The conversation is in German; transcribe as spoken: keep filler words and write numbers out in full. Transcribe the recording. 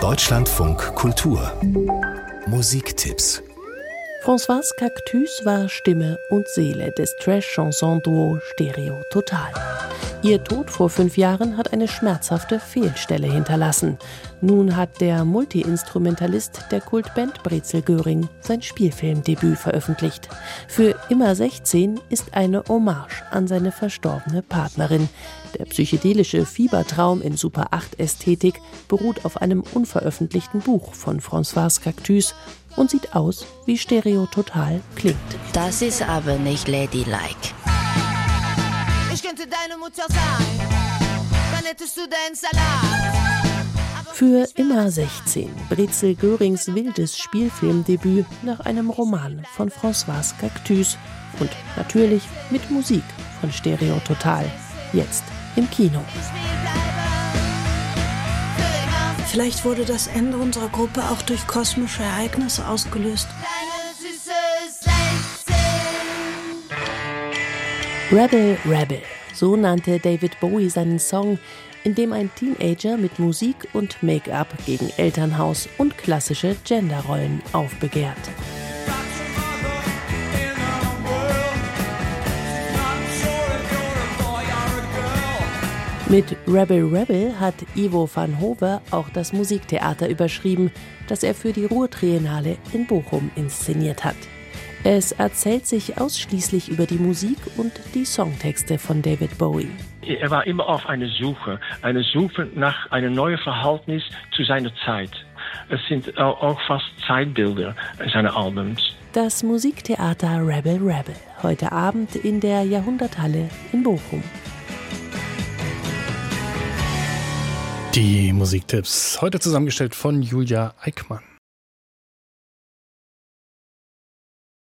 Deutschlandfunk Kultur Musiktipps. Françoise Cactus war Stimme und Seele des Trash-Chanson-Duo Stereo Total. Ihr Tod vor fünf Jahren hat eine schmerzhafte Fehlstelle hinterlassen. Nun hat der Multi-Instrumentalist der Kultband Brezel Göring sein Spielfilmdebüt veröffentlicht. Für Immer sechzehn ist eine Hommage an seine verstorbene Partnerin. Der psychedelische Fiebertraum in Super acht Ästhetik beruht auf einem unveröffentlichten Buch von Françoise Cactus und sieht aus, wie Stereo Total klingt. Das ist aber nicht ladylike. Ich könnte deine Mutter sein, dann hättest du den Salat. Für Immer sechzehn, Brezel Görings wildes Spielfilmdebüt nach einem Roman von Françoise Cactus und natürlich mit Musik von Stereo Total. Jetzt im Kino. Vielleicht wurde das Ende unserer Gruppe auch durch kosmische Ereignisse ausgelöst. Rebel Rebel, so nannte David Bowie seinen Song, in dem ein Teenager mit Musik und Make-up gegen Elternhaus und klassische Genderrollen aufbegehrt. Mit Rebel Rebel hat Ivo van Hove auch das Musiktheater überschrieben, das er für die Ruhr-Triennale in Bochum inszeniert hat. Es erzählt sich ausschließlich über die Musik und die Songtexte von David Bowie. Er war immer auf einer Suche, eine Suche nach einem neuen Verhältnis zu seiner Zeit. Es sind auch fast Zeitbilder seiner Albums. Das Musiktheater Rebel Rebel, heute Abend in der Jahrhunderthalle in Bochum. Die Musiktipps, heute zusammengestellt von Julia Eickmann.